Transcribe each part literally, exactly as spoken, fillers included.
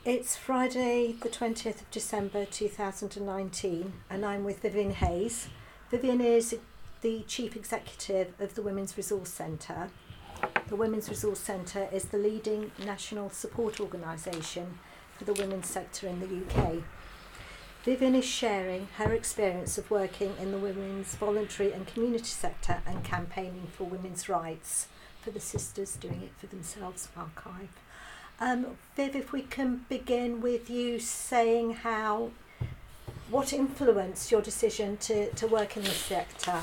It's Friday the twentieth of December two thousand nineteen and I'm with Vivian Hayes. Vivian is the Chief Executive of the Women's Resource Centre. The Women's Resource Centre is the leading national support organisation for the women's sector in the U K. Vivian is sharing her experience of working in the women's voluntary and community sector and campaigning for women's rights for the Sisters Doing It For Themselves archive. Um, Viv, if we can begin with you saying how, what influenced your decision to, to work in this sector?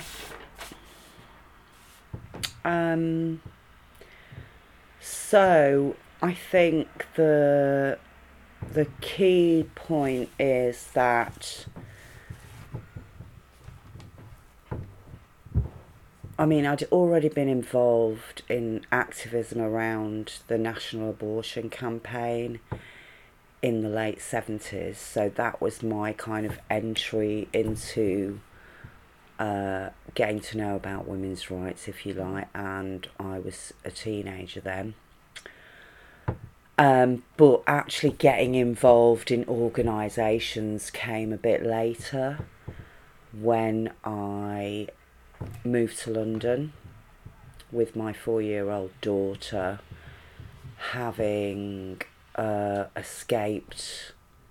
Um, so I think the the key point is that I mean I'd already been involved in activism around the national abortion campaign in the late seventies, so that was my kind of entry into uh, getting to know about women's rights, if you like, and I was a teenager then. Um, but actually getting involved in organisations came a bit later, when I moved to London with my four-year-old daughter, having uh, escaped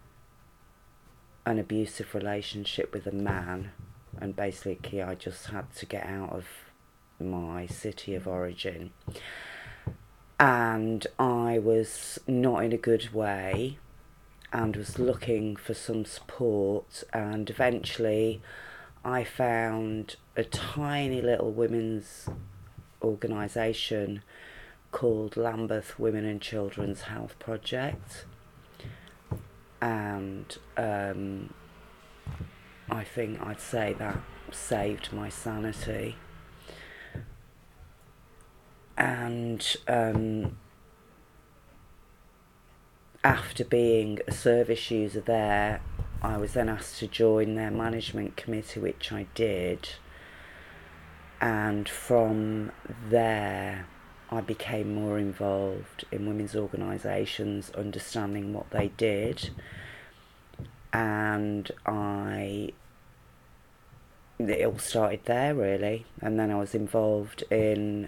an abusive relationship with a man, and basically I just had to get out of my city of origin. And I was not in a good way and was looking for some support, and eventually I found a tiny little women's organisation called Lambeth Women and Children's Health Project, and um, I think I'd say that saved my sanity. And um, after being a service user there, I was then asked to join their management committee, which I did. And from there, I became more involved in women's organisations, understanding what they did. And I, it all started there really. And then I was involved in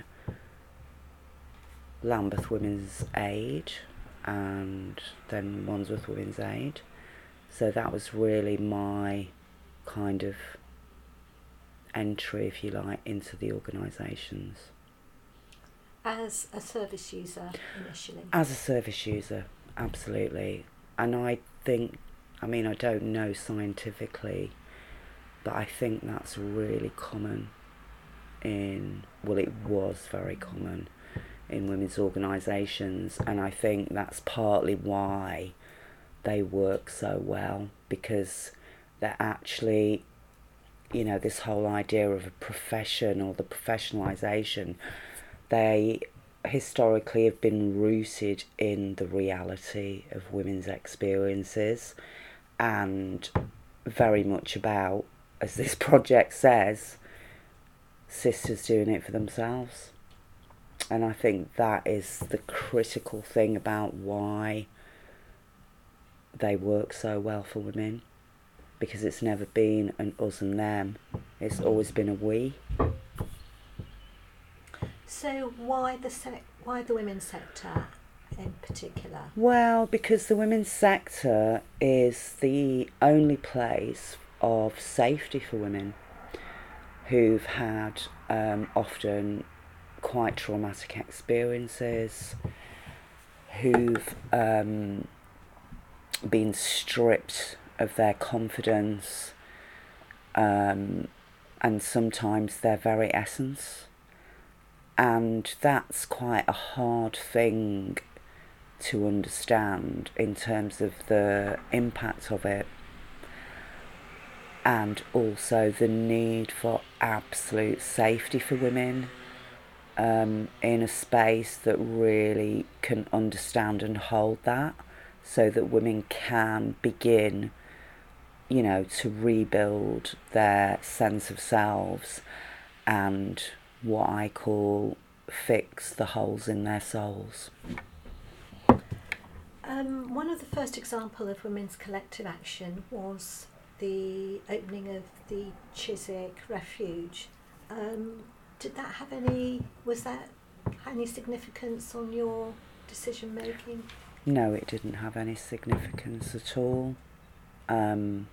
Lambeth Women's Aid and then Wandsworth Women's Aid. So that was really my kind of entry, if you like, into the organisations. As a service user initially? As a service user, absolutely. And I think, I mean, I don't know scientifically, but I think that's really common in, well, it was very common in women's organisations, and I think that's partly why they work so well, because they're actually, you know, this whole idea of a profession or the professionalisation, they historically have been rooted in the reality of women's experiences, and very much about, as this project says, sisters doing it for themselves. And I think that is the critical thing about why they work so well for women, because it's never been an us and them, it's always been a we. So why the sec- why the women's sector in particular? Well, because the women's sector is the only place of safety for women who've had um, often quite traumatic experiences, who've um, been stripped of their confidence, um, and sometimes their very essence. And that's quite a hard thing to understand in terms of the impact of it, and also the need for absolute safety for women um, in a space that really can understand and hold that, so that women can begin, you know, to rebuild their sense of selves and what I call fix the holes in their souls. Um, one of the first example of women's collective action was the opening of the Chiswick Refuge. Um, did that have any, was that any significance on your decision making? No, it didn't have any significance at all. Um,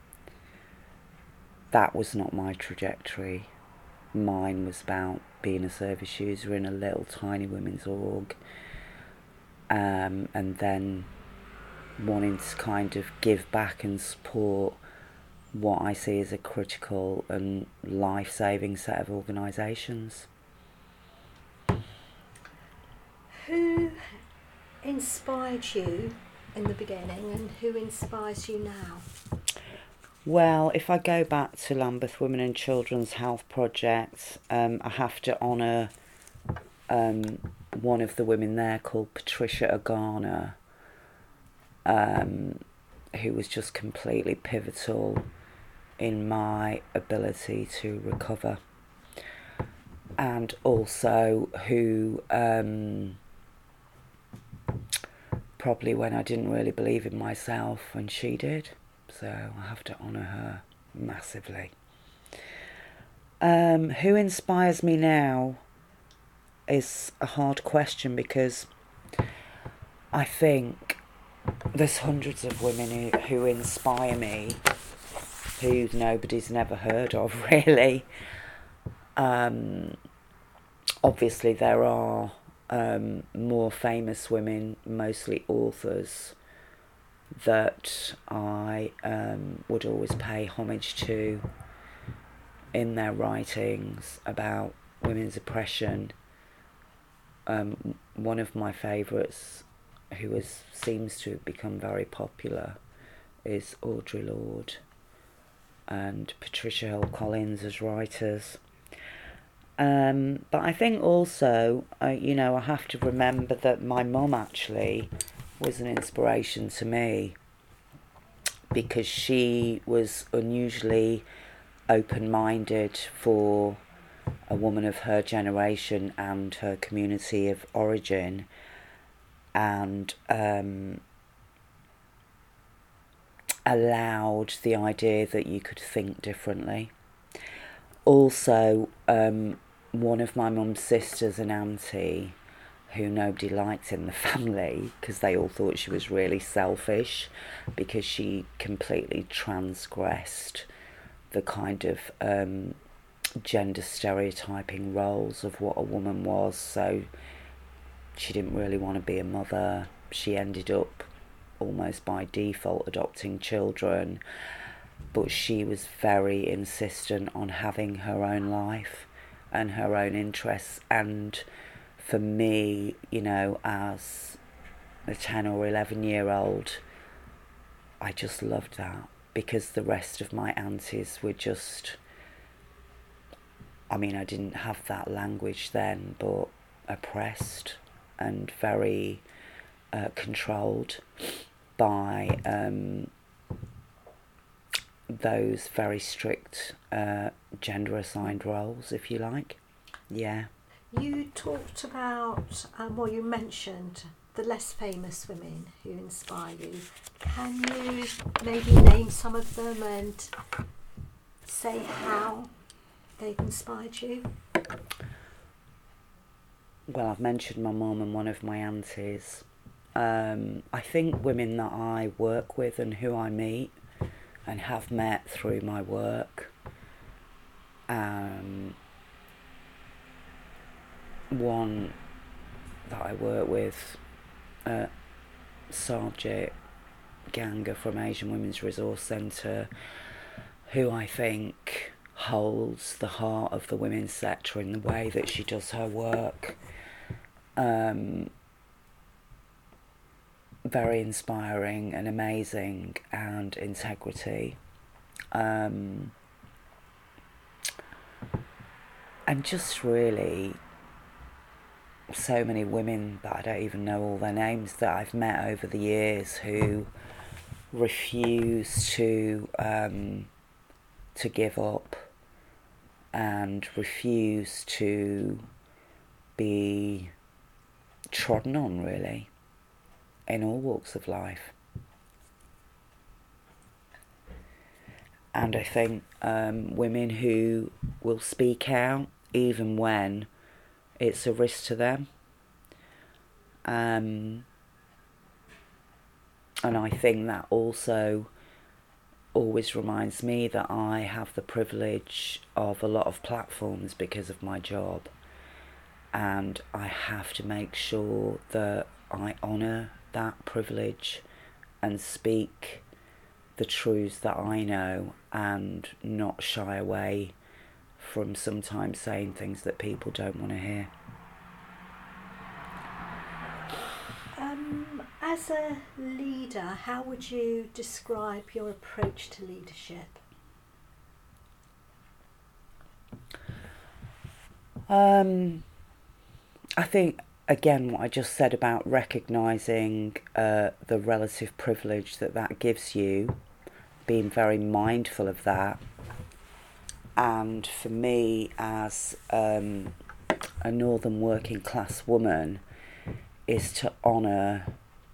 that was not my trajectory. Mine was about being a service user in a little tiny women's org, um, and then wanting to kind of give back and support what I see as a critical and life-saving set of organisations. Who inspired you in the beginning and who inspires you now? Well, if I go back to Lambeth Women and Children's Health Project, um, I have to honour um, one of the women there called Patricia Agana, um, who was just completely pivotal in my ability to recover, and also who um, probably when I didn't really believe in myself when she did, so I have to honour her massively. Um, who inspires me now is a hard question, because I think there's hundreds of women who, who inspire me who nobody's never heard of, really. Um, obviously there are um, more famous women, mostly authors, that I um, would always pay homage to in their writings about women's oppression. Um, one of my favourites, who has, seems to have become very popular, is Audre Lorde and Patricia Hill Collins as writers. Um, but I think also, uh, you know, I have to remember that my mum actually was an inspiration to me, because she was unusually open-minded for a woman of her generation and her community of origin, and um, allowed the idea that you could think differently. Also, um, one of my mum's sisters, an auntie, who nobody liked in the family because they all thought she was really selfish, because she completely transgressed the kind of um, gender stereotyping roles of what a woman was. So she didn't really want to be a mother. She ended up almost by default adopting children, but she was very insistent on having her own life and her own interests. And for me, you know, as a ten or eleven year old, I just loved that, because the rest of my aunties were just, I mean, I didn't have that language then, but oppressed and very uh, controlled by um, those very strict uh, gender-assigned roles, if you like. Yeah. You talked about, um, well, you mentioned the less famous women who inspire you. Can you maybe name some of them and say how they've inspired you? Well, I've mentioned my mum and one of my aunties. Um, I think women that I work with and who I meet and have met through my work, um, one that I work with, uh, Sarjit Ganga from Asian Women's Resource Centre, who I think holds the heart of the women's sector in the way that she does her work. Um, very inspiring and amazing, and integrity. Um, and just really so many women that I don't even know all their names that I've met over the years who refuse to um, to give up and refuse to be trodden on, really. in all walks of life. And I think um, women who will speak out even when it's a risk to them. Um, and I think that also always reminds me that I have the privilege of a lot of platforms because of my job. And I have to make sure that I honour that privilege and speak the truths that I know and not shy away from sometimes saying things that people don't want to hear. Um, as a leader, how would you describe your approach to leadership? Um, I think, again, what I just said about recognising uh, the relative privilege that that gives you, being very mindful of that. And for me, as um, a northern working class woman, is to honour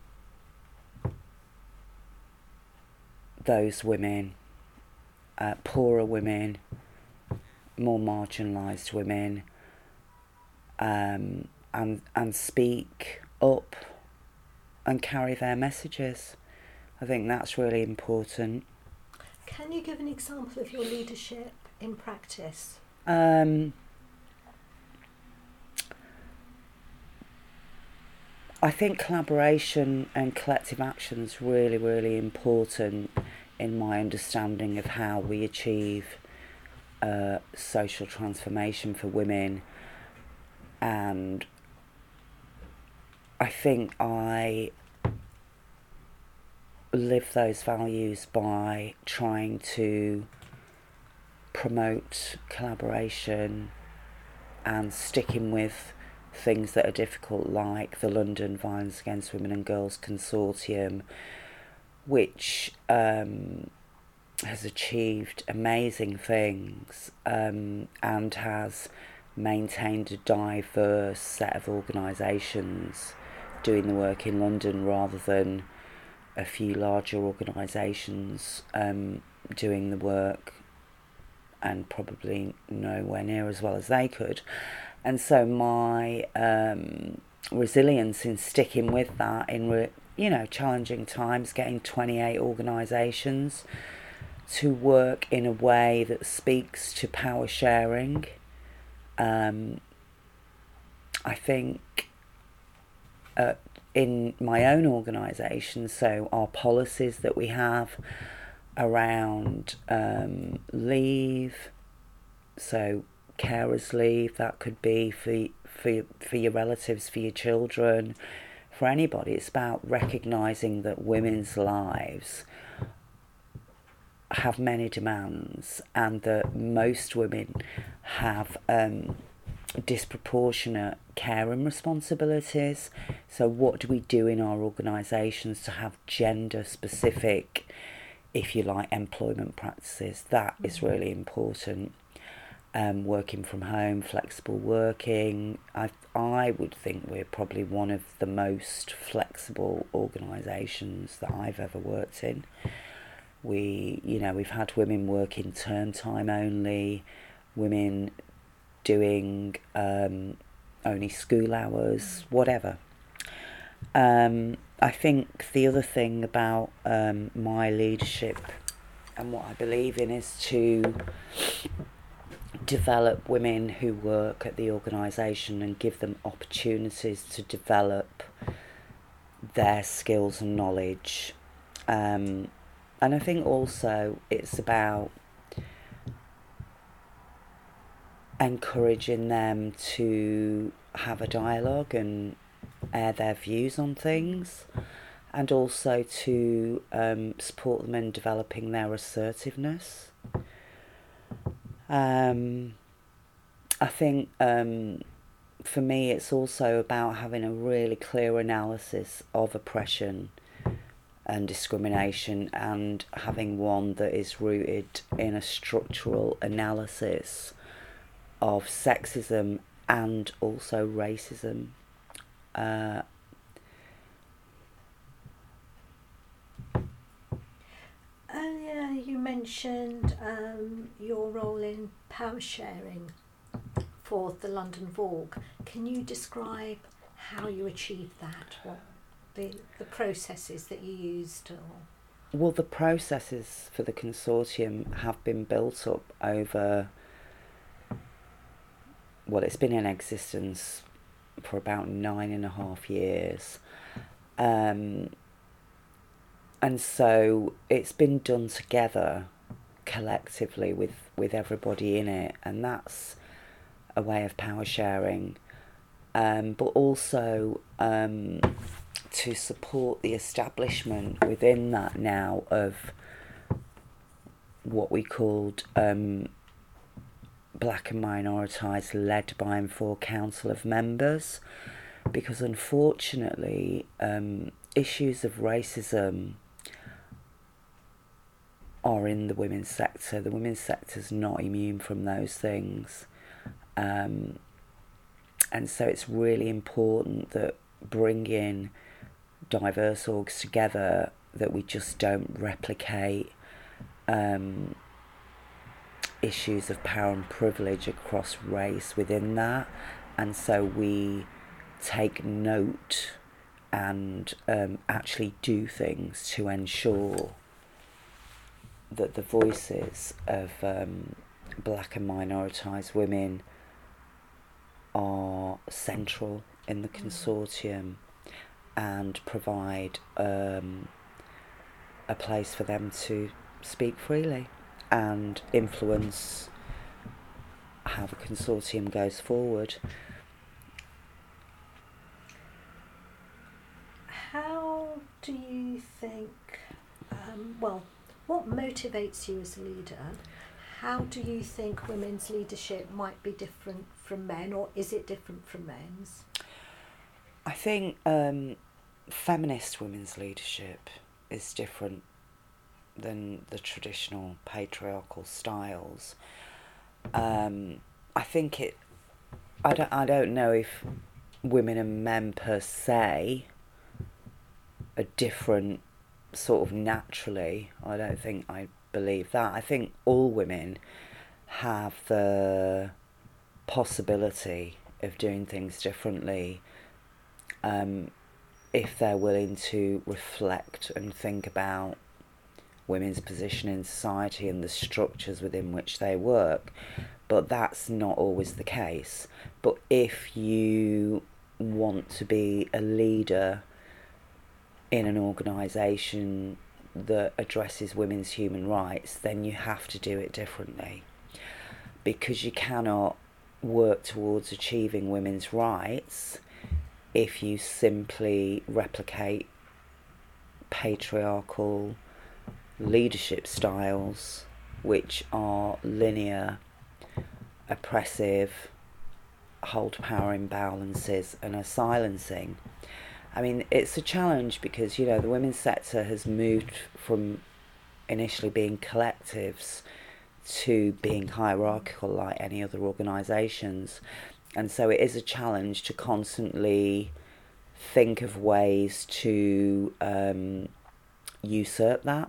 those women, uh, poorer women, more marginalised women, um, and and speak up and carry their messages. I think that's really important. Can you give an example of your leadership in practice? Um, I think collaboration and collective action is really, really important in my understanding of how we achieve uh, social transformation for women. And I think I live those values by trying to promote collaboration and sticking with things that are difficult, like the London Violence Against Women and Girls Consortium, which um, has achieved amazing things um, and has maintained a diverse set of organisations doing the work in London rather than a few larger organisations um, doing the work and probably nowhere near as well as they could. And so my um, resilience in sticking with that in, re- you know, challenging times, getting twenty-eight organisations to work in a way that speaks to power sharing. Um, I think uh, in my own organisation, so our policies that we have around um, leave, so carers leave, that could be for, for, for your relatives, for your children, for anybody. It's about recognising that women's lives have many demands and that most women have um, disproportionate caring responsibilities. So what do we do in our organisations to have gender specific, if you like, employment practices? That is really important. Um, working from home, flexible working. I I would think we're probably one of the most flexible organisations that I've ever worked in. We, you know, we've had women working term time only, women doing um, only school hours, whatever. Um, I think the other thing about um, my leadership and what I believe in is to develop women who work at the organisation and give them opportunities to develop their skills and knowledge. Um, and I think also it's about encouraging them to have a dialogue and air their views on things, and also to um, support them in developing their assertiveness. Um, I think um, for me it's also about having a really clear analysis of oppression and discrimination, and having one that is rooted in a structural analysis of sexism and also racism. Uh, mentioned um, your role in power sharing for the London Vogue. Can you describe how you achieved that? What the the processes that you used? Or... Well, the processes for the consortium have been built up over, well, it's been in existence for about nine and a half years. Um, and so it's been done together, collectively, with, with everybody in it, and that's a way of power sharing. Um, but also um, to support the establishment within that now of what we called um, Black and Minoritized, led by and for Council of Members, because unfortunately um, issues of racism are in the women's sector. The women's sector's not immune from those things. Um, and so it's really important that bringing diverse orgs together, that we just don't replicate um, issues of power and privilege across race within that. And so we take note and um, actually do things to ensure that the voices of um, black and minoritized women are central in the consortium and provide um, a place for them to speak freely and influence how the consortium goes forward. How do you think, um, well, what motivates you as a leader? How do you think women's leadership might be different from men, or is it different from men's? I think um, feminist women's leadership is different than the traditional patriarchal styles. Um, I think it. I don't. I don't know if women and men per se are different, sort of naturally. I don't think I believe that. I think all women have the possibility of doing things differently um, if they're willing to reflect and think about women's position in society and the structures within which they work. But that's not always the case. But if you want to be a leader in an organisation that addresses women's human rights, then you have to do it differently, because you cannot work towards achieving women's rights if you simply replicate patriarchal leadership styles which are linear, oppressive, hold power imbalances and are silencing. I mean, it's a challenge because, you know, the women's sector has moved from initially being collectives to being hierarchical like any other organisations. And so it is a challenge to constantly think of ways to um, usurp that.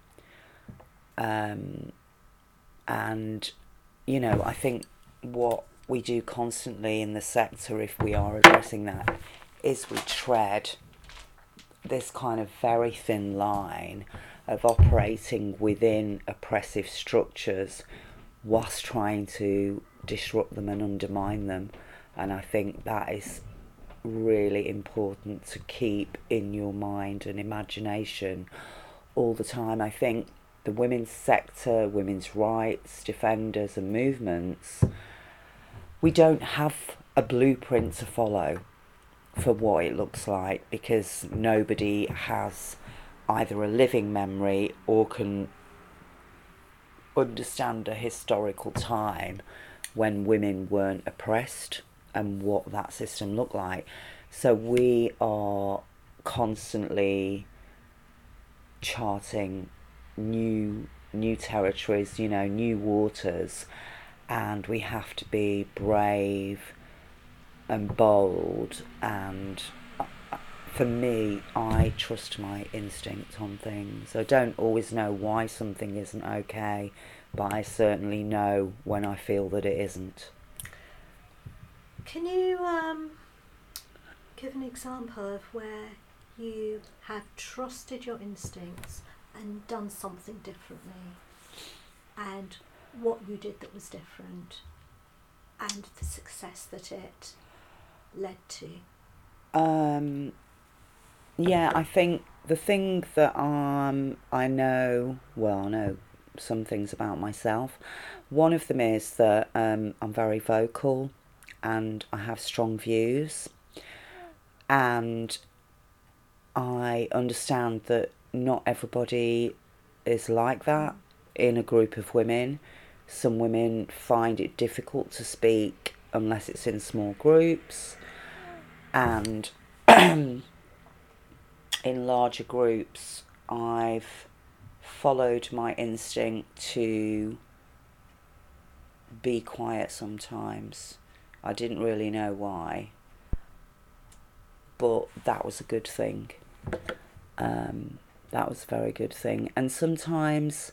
Um, and, you know, I think what we do constantly in the sector, if we are addressing that, is we tread this kind of very thin line of operating within oppressive structures whilst trying to disrupt them and undermine them. And I think that is really important to keep in your mind and imagination all the time. I think the women's sector, women's rights defenders and movements, we don't have a blueprint to follow for what it looks like, because nobody has either a living memory or can understand a historical time when women weren't oppressed and what that system looked like. So we are constantly charting new new territories, you know, new waters, and we have to be brave and bold and for me, I trust my instinct on things. I don't always know why something isn't okay, but I certainly know when I feel that it isn't. Can you um, give an example of where you have trusted your instincts and done something differently, and what you did that was different, and the success that it led to? Um, yeah, I think the thing that um, I know, well, I know some things about myself. One of them is that um, I'm very vocal and I have strong views, and I understand that not everybody is like that in a group of women. Some women find it difficult to speak unless it's in small groups, and in larger groups I've followed my instinct to be quiet sometimes. I didn't really know why, but that was a good thing. Um, that was a very good thing. And sometimes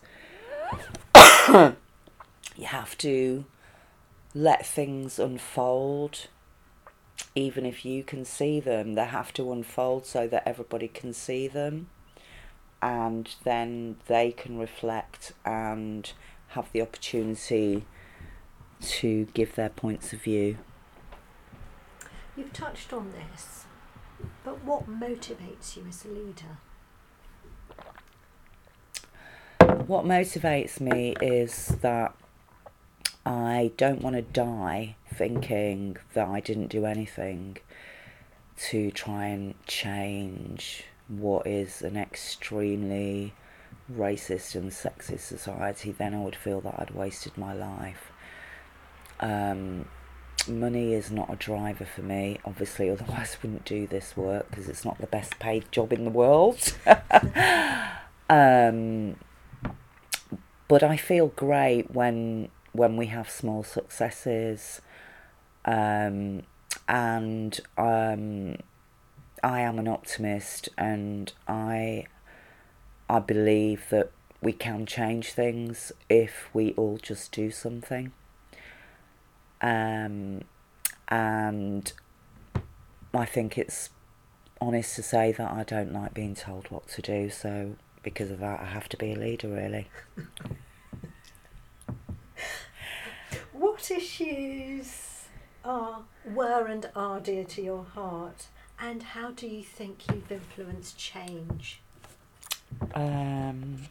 you have to let things unfold. Even if you can see them, they have to unfold so that everybody can see them, and then they can reflect and have the opportunity to give their points of view. You've touched on this, but what motivates you as a leader? What motivates me is that I don't want to die thinking that I didn't do anything to try and change what is an extremely racist and sexist society. Then I would feel that I'd wasted my life. Um, money is not a driver for me, obviously, otherwise I wouldn't do this work, because it's not the best paid job in the world. um, but I feel great when when we have small successes, um, and um, I am an optimist, and I I believe that we can change things if we all just do something. Um, and I think it's honest to say that I don't like being told what to do, so because of that I have to be a leader, really. What issues are, were and are dear to your heart, and how do you think you've influenced change? Um,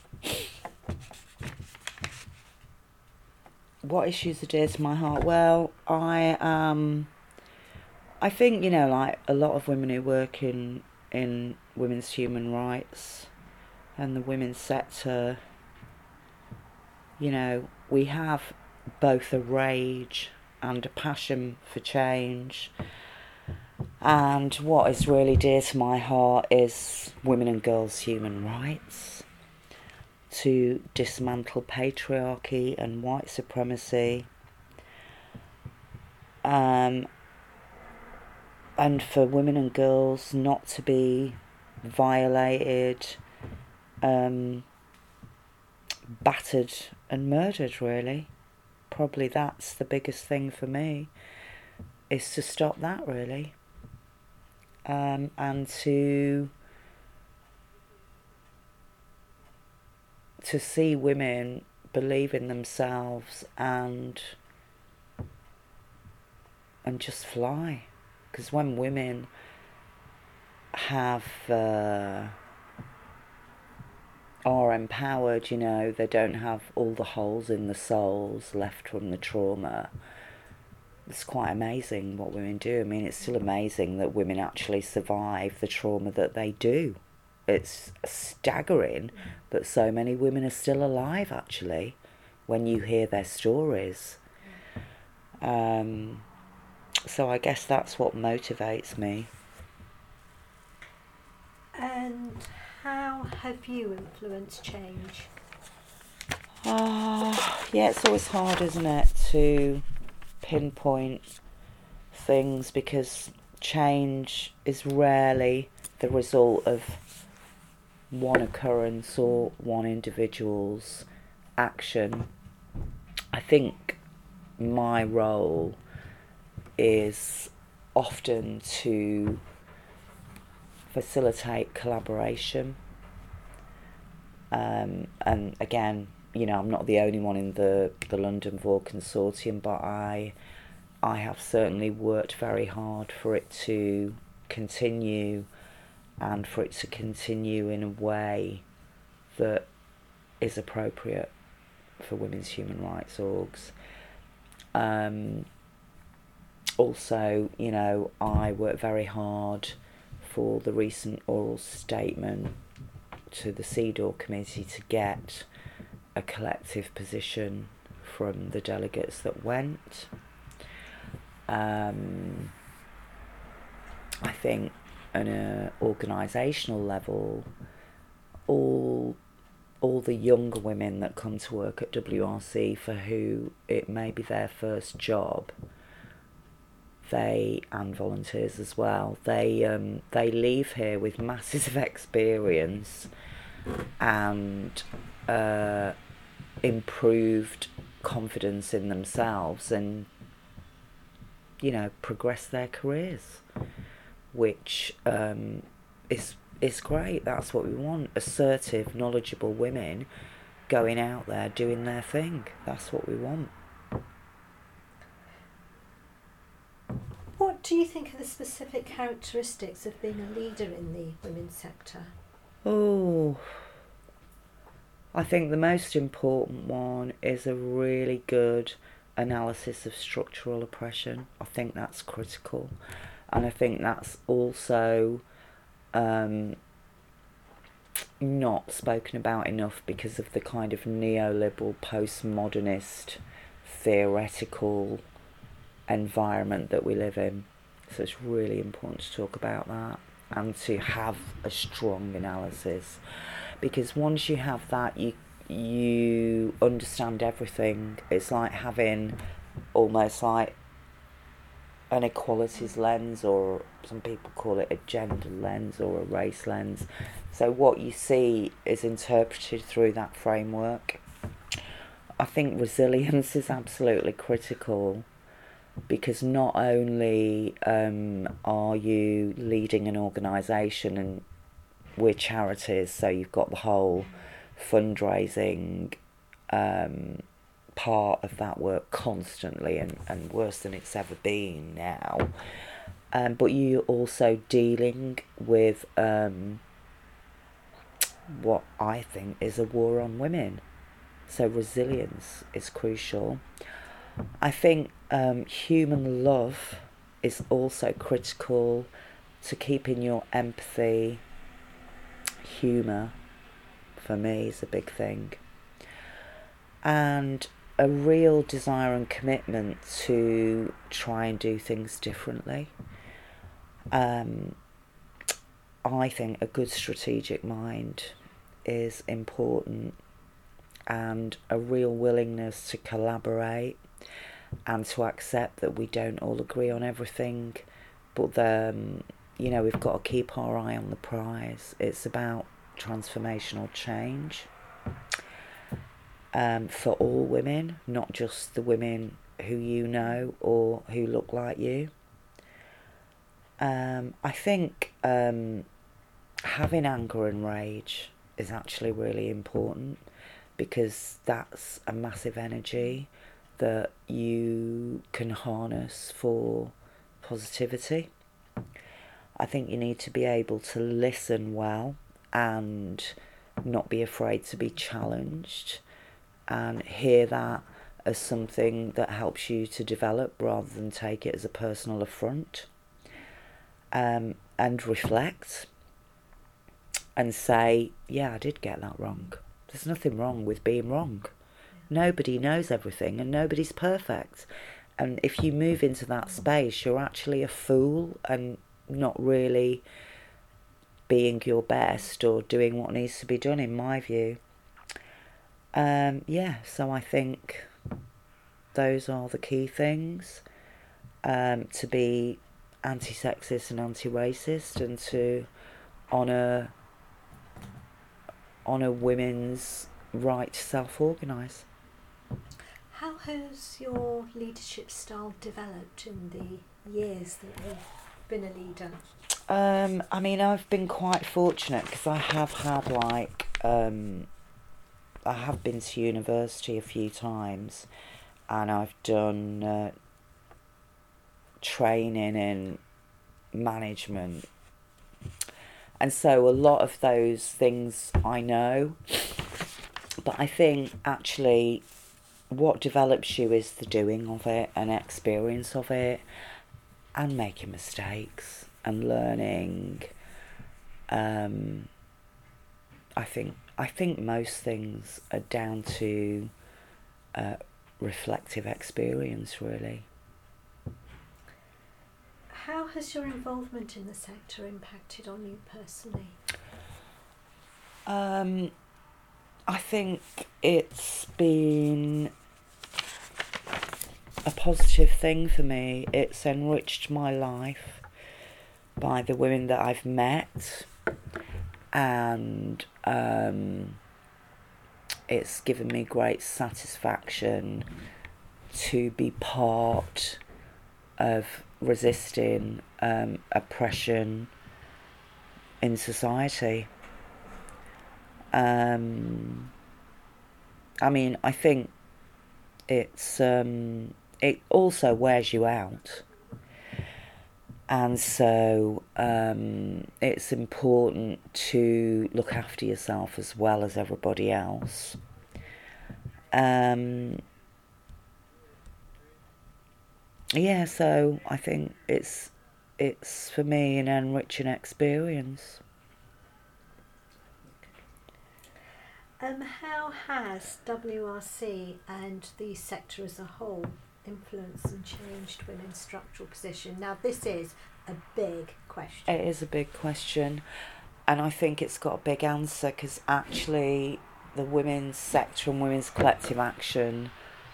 what issues are dear to my heart? Well, I um, I think, you know, like a lot of women who work in in women's human rights and the women's sector, you know, we have both a rage and a passion for change. And what is really dear to my heart is women and girls' human rights, to dismantle patriarchy and white supremacy, um, and for women and girls not to be violated, um, battered and murdered, really. Probably that's the biggest thing for me, is to stop that, really. Um, and to to see women believe in themselves and and just fly. Because when women have uh, are empowered, you know, they don't have all the holes in the souls left from the trauma. It's quite amazing what women do. I mean, it's still amazing that women actually survive the trauma that they do. It's staggering that so many women are still alive, actually, when you hear their stories. Um, so I guess that's what motivates me. And how have you influenced change? Ah, yeah, it's always hard, isn't it, to pinpoint things, because change is rarely the result of one occurrence or one individual's action. I think my role is often to facilitate collaboration. Um, and again, you know, I'm not the only one in the, the London Vore Consortium, but I I have certainly worked very hard for it to continue, and for it to continue in a way that is appropriate for women's human rights orgs. Um, also, you know, I work very hard for the recent oral statement to the C D O R committee to get a collective position from the delegates that went. Um, I think on an organisational level, all all the younger women that come to work at W R C for who it may be their first job, they, and volunteers as well, they um, they leave here with masses of experience and uh, improved confidence in themselves, and, you know, progress their careers, which um, is is great. That's what we want. Assertive, knowledgeable women going out there doing their thing. That's what we want. What do you think are the specific characteristics of being a leader in the women's sector? Oh, I think the most important one is a really good analysis of structural oppression. I think that's critical. And I think that's also um, not spoken about enough because of the kind of neoliberal, postmodernist, theoretical environment that we live in. So it's really important to talk about that and to have a strong analysis, because once you have that, you you understand everything. It's like having almost like an equalities lens, or some people call it a gender lens or a race lens. So what you see is interpreted through that framework. I think resilience is absolutely critical, because not only um, are you leading an organisation, and we're charities, so you've got the whole fundraising um, part of that work constantly, and, and worse than it's ever been now, um, but you're also dealing with um, what I think is a war on women. So resilience is crucial. I think um, human love is also critical to keeping your empathy. Humour, for me, is a big thing. And a real desire and commitment to try and do things differently. Um, I think a good strategic mind is important, and a real willingness to collaborate and to accept that we don't all agree on everything, but um, you know, we've got to keep our eye on the prize. It's about transformational change um, for all women, not just the women who you know or who look like you. Um, I think um, having anger and rage is actually really important, because that's a massive energy that you can harness for positivity. I think you need to be able to listen well and not be afraid to be challenged, and hear that as something that helps you to develop rather than take it as a personal affront. Um, and reflect and say, yeah, I did get that wrong. There's nothing wrong with being wrong. Nobody knows everything and nobody's perfect. And if you move into that space, you're actually a fool and not really being your best or doing what needs to be done, in my view. Um, yeah, so I think those are the key things. Um, to be anti-sexist and anti-racist, and to honour honour women's right to self-organise. How has your leadership style developed in the years that you've been a leader? Um, I mean, I've been quite fortunate because I have had like, um, I have been to university a few times, and I've done uh, training in management. And so a lot of those things I know, but I think actually what develops you is the doing of it and experience of it and making mistakes and learning. Um, I think I think most things are down to uh, reflective experience, really. How has your involvement in the sector impacted on you personally? Um, I think it's been a positive thing for me. It's enriched my life by the women that I've met, and um, it's given me great satisfaction to be part of resisting um, oppression in society. Um, I mean, I think it's um, it also wears you out, and so um, it's important to look after yourself as well as everybody else. Um, yeah, so I think it's it's for me an enriching experience. Um, how has W R C and the sector as a whole influenced and changed women's structural position? Now, this is a big question. It is a big question, and I think it's got a big answer, because actually the women's sector and women's collective action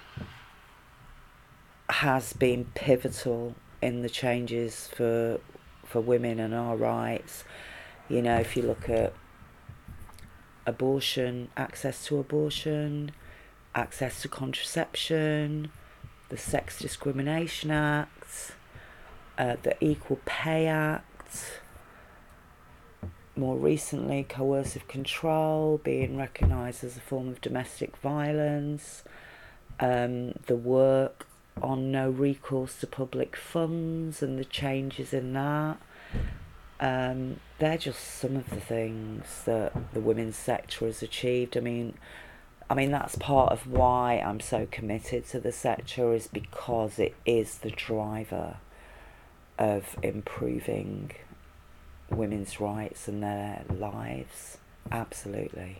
has been pivotal in the changes for for women and our rights. You know, if you look at abortion, access to abortion, access to contraception, the Sex Discrimination Act, uh, the Equal Pay Act, more recently coercive control being recognised as a form of domestic violence, um, the work on no recourse to public funds and the changes in that. Um, they're just some of the things that the women's sector has achieved. I mean, I mean that's part of why I'm so committed to the sector, is because it is the driver of improving women's rights and their lives. Absolutely.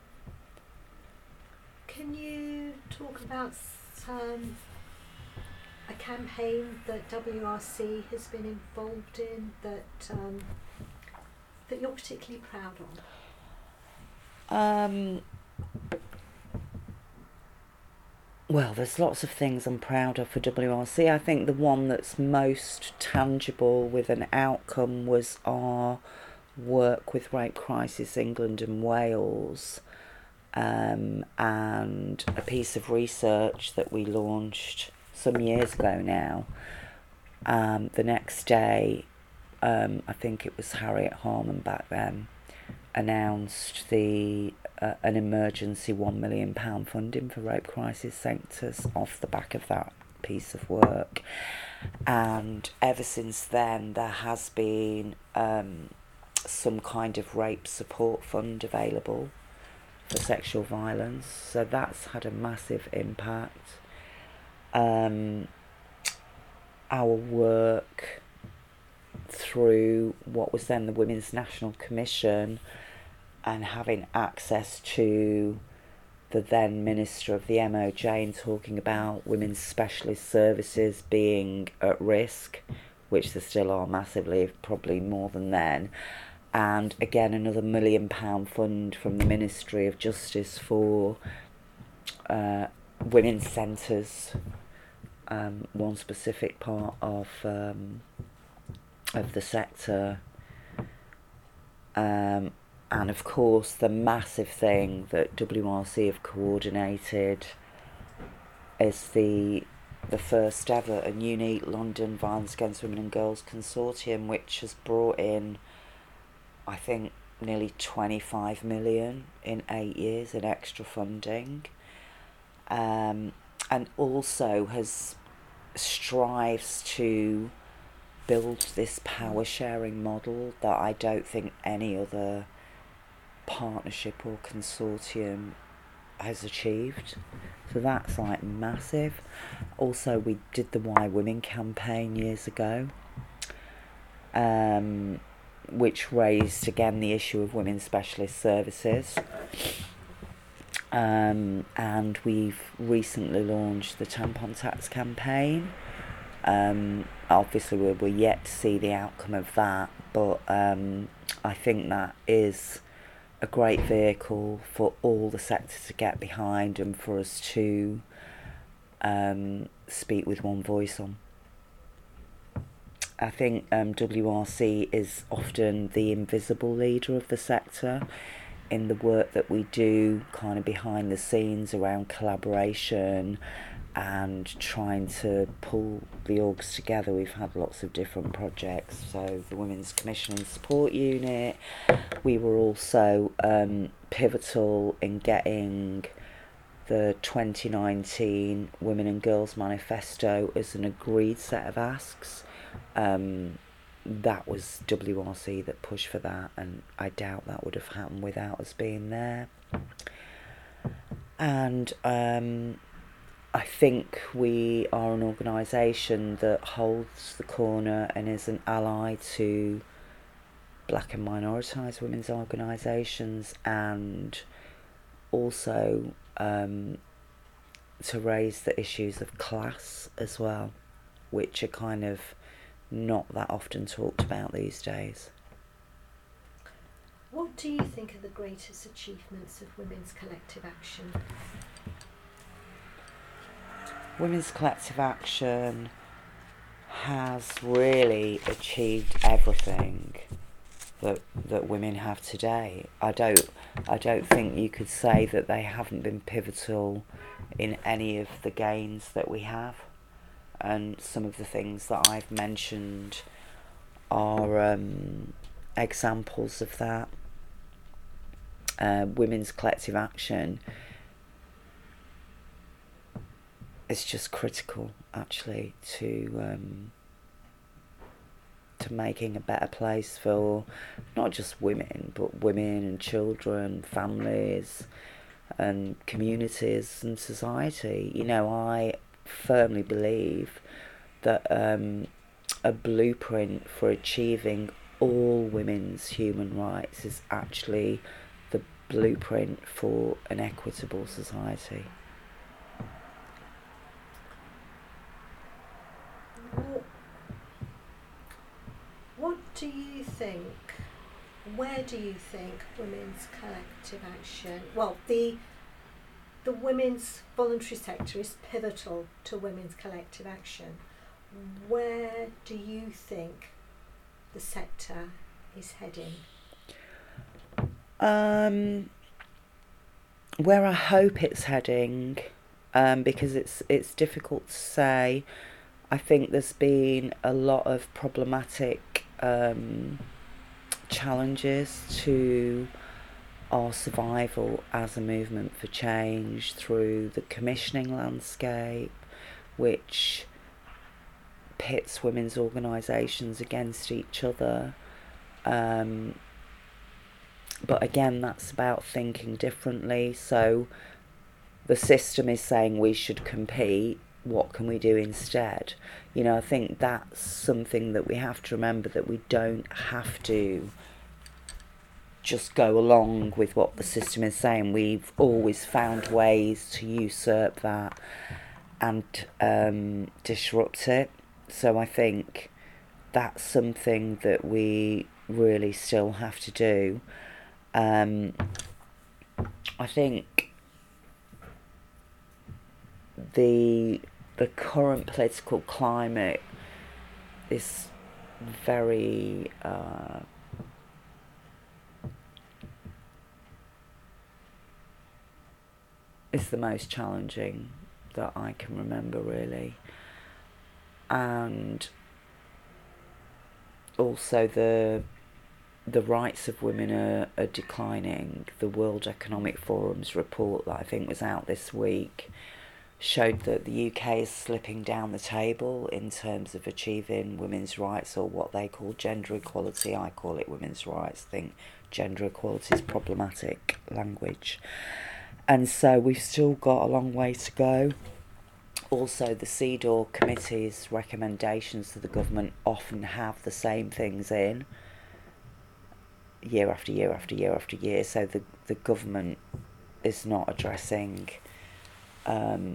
Can you talk about um, a campaign that W R C has been involved in that um, that you're particularly proud of? Um, well, there's lots of things I'm proud of for W R C. I think the one that's most tangible with an outcome was our work with Rape Crisis England and Wales, um, and a piece of research that we launched some years ago now. Um, the next day, um, I think it was Harriet Harman back then, announced the uh, an emergency one million pound funding for rape crisis centres off the back of that piece of work. And ever since then, there has been um, some kind of rape support fund available for sexual violence. So that's had a massive impact. Um, our work through what was then the Women's National Commission, and having access to the then Minister of the M O J and talking about women's specialist services being at risk, which there still are massively, probably more than then. And again, another million pound fund from the Ministry of Justice for uh, women's centres, um, one specific part of um, of the sector. Um, and of course, the massive thing that W R C have coordinated is the the first ever and unique London Violence Against Women and Girls Consortium, which has brought in, I think, nearly twenty-five million in eight years in extra funding, um, and also has strives to build this power sharing model that I don't think any other partnership or consortium has achieved. So that's like massive. Also, we did the Why Women campaign years ago, um, which raised again the issue of women's specialist services. Um, and we've recently launched the tampon tax campaign. Um, obviously, we're, we're yet to see the outcome of that, but um, I think that is a great vehicle for all the sector to get behind and for us to um, speak with one voice on. I think um, W R C is often the invisible leader of the sector in the work that we do kind of behind the scenes around collaboration and trying to pull the orgs together. We've had lots of different projects, so the Women's Commission and Support Unit. We were also um, pivotal in getting the twenty nineteen Women and Girls Manifesto as an agreed set of asks. Um, that was W R C that pushed for that, and I doubt that would have happened without us being there. And um, I think we are an organisation that holds the corner and is an ally to black and minoritised women's organisations, and also um, to raise the issues of class as well, which are kind of not that often talked about these days. What do you think are the greatest achievements of women's collective action? Women's collective action has really achieved everything that that women have today. I don't I don't think you could say that they haven't been pivotal in any of the gains that we have. And some of the things that I've mentioned are um, examples of that. Uh, women's collective action is just critical, actually, to um, to making a better place for not just women, but women and children, families, and communities and society. You know, I firmly believe that um, a blueprint for achieving all women's human rights is actually the blueprint for an equitable society. What, what do you think, where do you think women's collective action, well, the the women's voluntary sector is pivotal to women's collective action. Where do you think the sector is heading? Um, where I hope it's heading, um, because it's it's difficult to say. I think there's been a lot of problematic um, challenges to our survival as a movement for change through the commissioning landscape, which pits women's organisations against each other. Um, but again, that's about thinking differently. So the system is saying we should compete. What can we do instead? You know, I think that's something that we have to remember, that we don't have to just go along with what the system is saying. We've always found ways to usurp that and um, disrupt it. So I think that's something that we really still have to do. Um, I think the the current political climate is very uh, is the most challenging that I can remember, really. And also the the rights of women are, are declining. The World Economic Forum's report that I think was out this week showed that the U K is slipping down the table in terms of achieving women's rights, or what they call gender equality. I call it women's rights. I think gender equality is problematic language. And so we've still got a long way to go. Also, the C E D A W committee's recommendations to the government often have the same things in year after year after year after year. So the, the government is not addressing um,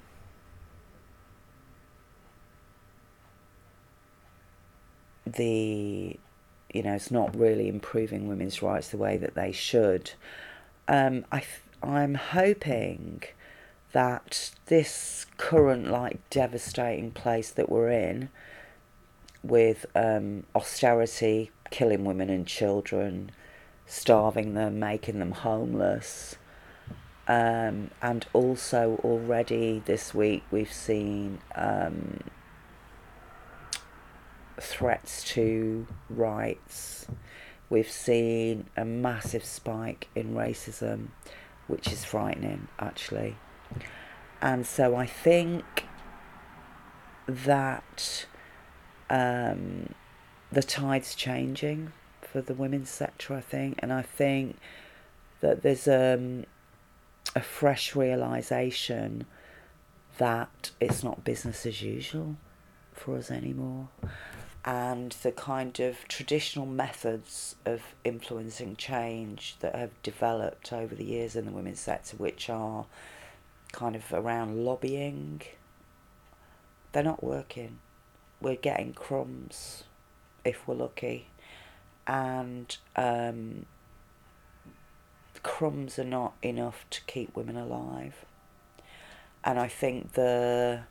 the, you know, it's not really improving women's rights the way that they should. Um, I, I'm hoping that this current, like, devastating place that we're in, with um, austerity killing women and children, starving them, making them homeless, um, and also already this week we've seen um, threats to rights. We've seen a massive spike in racism, which is frightening, actually. And so I think that um, the tide's changing for the women's sector, I think. And I think that there's um, a fresh realisation that it's not business as usual for us anymore. And the kind of traditional methods of influencing change that have developed over the years in the women's sector, which are kind of around lobbying, they're not working. We're getting crumbs, if we're lucky, and um, crumbs are not enough to keep women alive. And I think the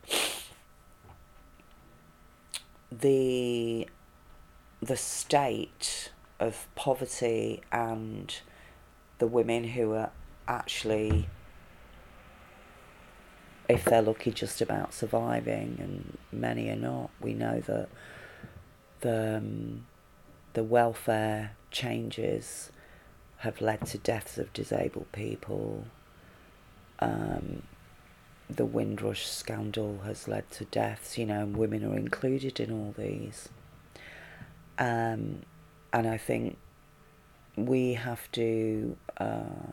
the the state of poverty and the women who are actually, if they're lucky, just about surviving, and many are not. We know that the um, the welfare changes have led to deaths of disabled people. Um, the Windrush scandal has led to deaths, you know, and women are included in all these. Um, and I think we have to uh,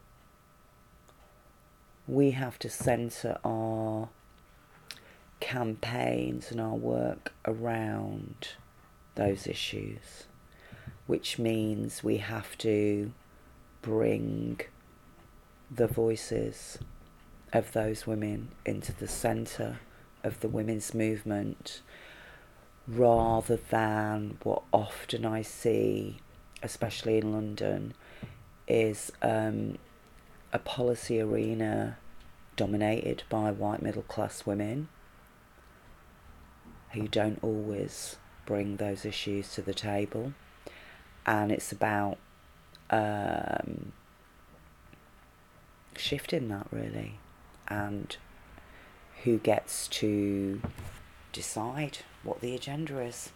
we have to centre our campaigns and our work around those issues, which means we have to bring the voices of those women into the centre of the women's movement, rather than what often I see, especially in London, is um, a policy arena dominated by white middle class women who don't always bring those issues to the table. And it's about um, shifting that, really, and who gets to decide what the agenda is.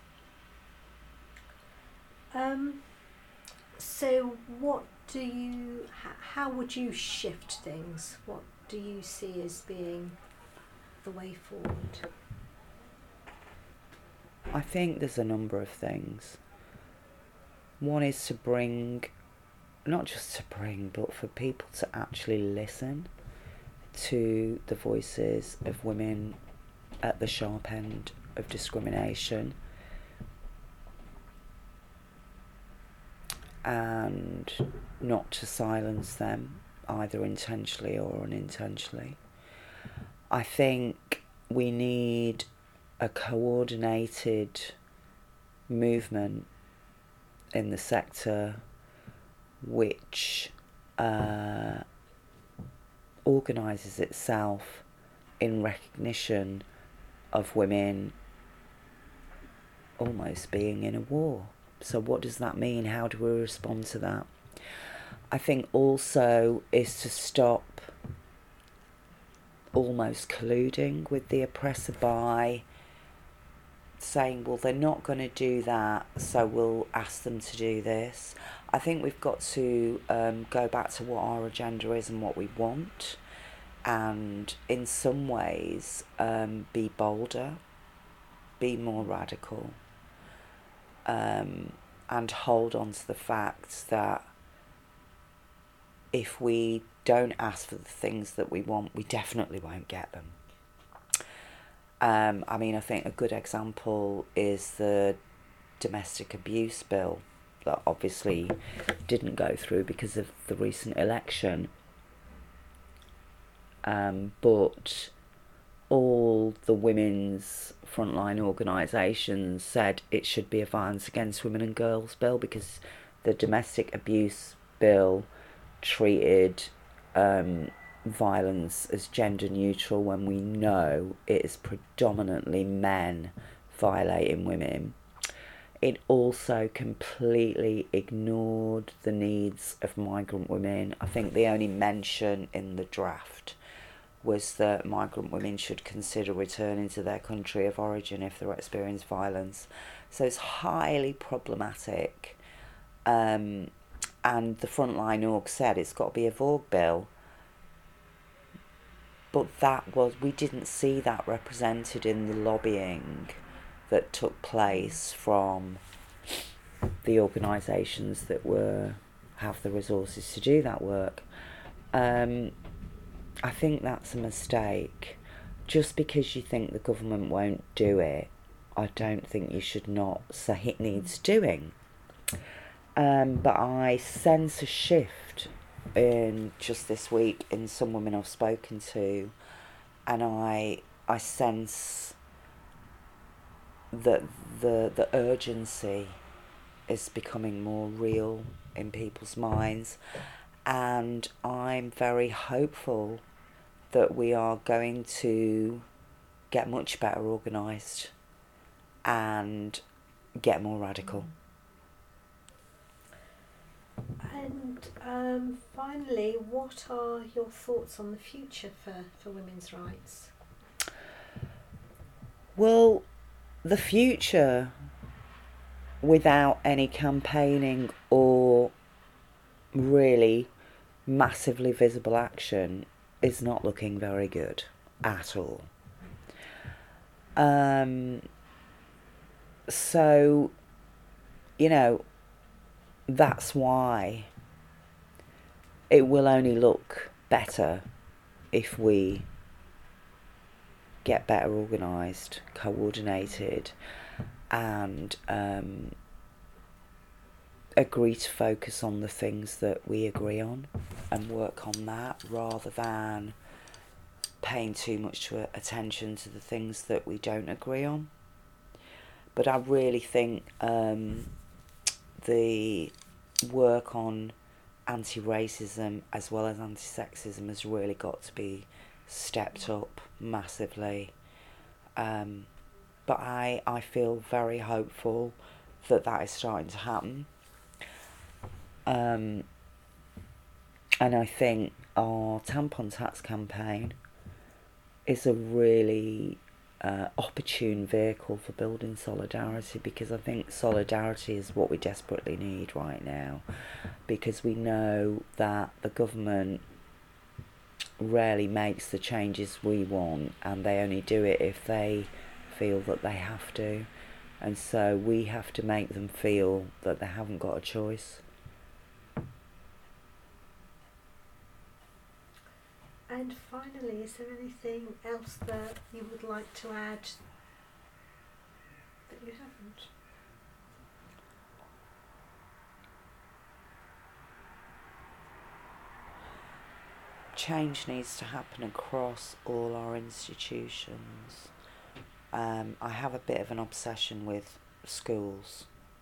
Um, so what do you, h- how would you shift things? What do you see as being the way forward? I think there's a number of things. One is to bring, not just to bring, but for people to actually listen to the voices of women at the sharp end of discrimination, and not to silence them, either intentionally or unintentionally. I think we need a coordinated movement in the sector which uh, organises itself in recognition of women almost being in a war. So what does that mean? How do we respond to that? I think also is to stop almost colluding with the oppressor by saying, well, they're not going to do that, so we'll ask them to do this. I think we've got to um, go back to what our agenda is and what we want, and in some ways um, be bolder, be more radical, um, and hold on to the fact that if we don't ask for the things that we want, we definitely won't get them. Um, I mean, I think a good example is the domestic abuse bill that obviously didn't go through because of the recent election. Um, but all the women's frontline organisations said it should be a violence against women and girls bill, because the domestic abuse bill treated um, violence as gender neutral when we know it is predominantly men violating women. It also completely ignored the needs of migrant women. I think the only mention in the draft was that migrant women should consider returning to their country of origin if they experience violence. So it's highly problematic. Um, and the Frontline Org said it's got to be a Vogue bill. But that was, we didn't see that represented in the lobbying that took place from the organisations that were have the resources to do that work. Um, I think that's a mistake. Just because you think the government won't do it, I don't think you should not say it needs doing. Um, but I sense a shift in just this week in some women I've spoken to, and I I sense that the the urgency is becoming more real in people's minds, and I'm very hopeful that we are going to get much better organised and get more radical. And um, finally, what are your thoughts on the future for, for women's rights? Well, the future, without any campaigning or really massively visible action, is not looking very good at all. Um, so, you know, that's why it will only look better if we get better organised, coordinated, and um, agree to focus on the things that we agree on and work on that, rather than paying too much attention to the things that we don't agree on. But I really think um, the work on anti-racism as well as anti-sexism has really got to be stepped up massively. Um, but I, I feel very hopeful that that is starting to happen. Um, and I think our tampon tax campaign is a really uh, opportune vehicle for building solidarity, because I think solidarity is what we desperately need right now, because we know that the government rarely makes the changes we want, and they only do it if they feel that they have to, and so we have to make them feel that they haven't got a choice. And finally, is there anything else that you would like to add that you haven't? Change needs to happen across all our institutions. Um, I have a bit of an obsession with schools,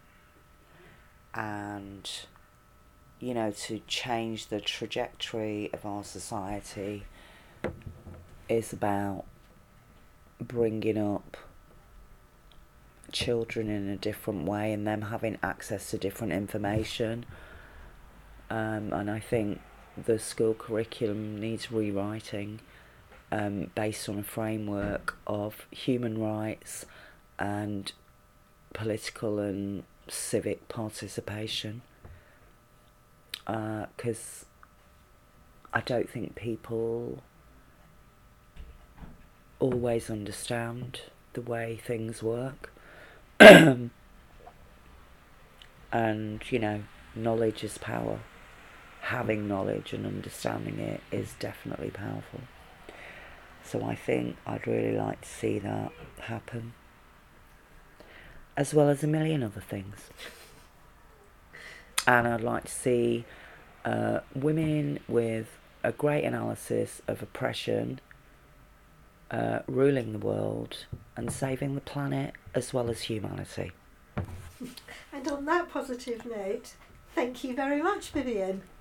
and you know, to change the trajectory of our society is about bringing up children in a different way and them having access to different information. Um, and I think the school curriculum needs rewriting um, based on a framework of human rights and political and civic participation. Because uh, I don't think people always understand the way things work. And, you know, knowledge is power. Having knowledge and understanding it is definitely powerful. So I think I'd really like to see that happen, as well as a million other things. And I'd like to see uh, women with a great analysis of oppression uh, ruling the world and saving the planet as well as humanity. And on that positive note, thank you very much, Vivienne.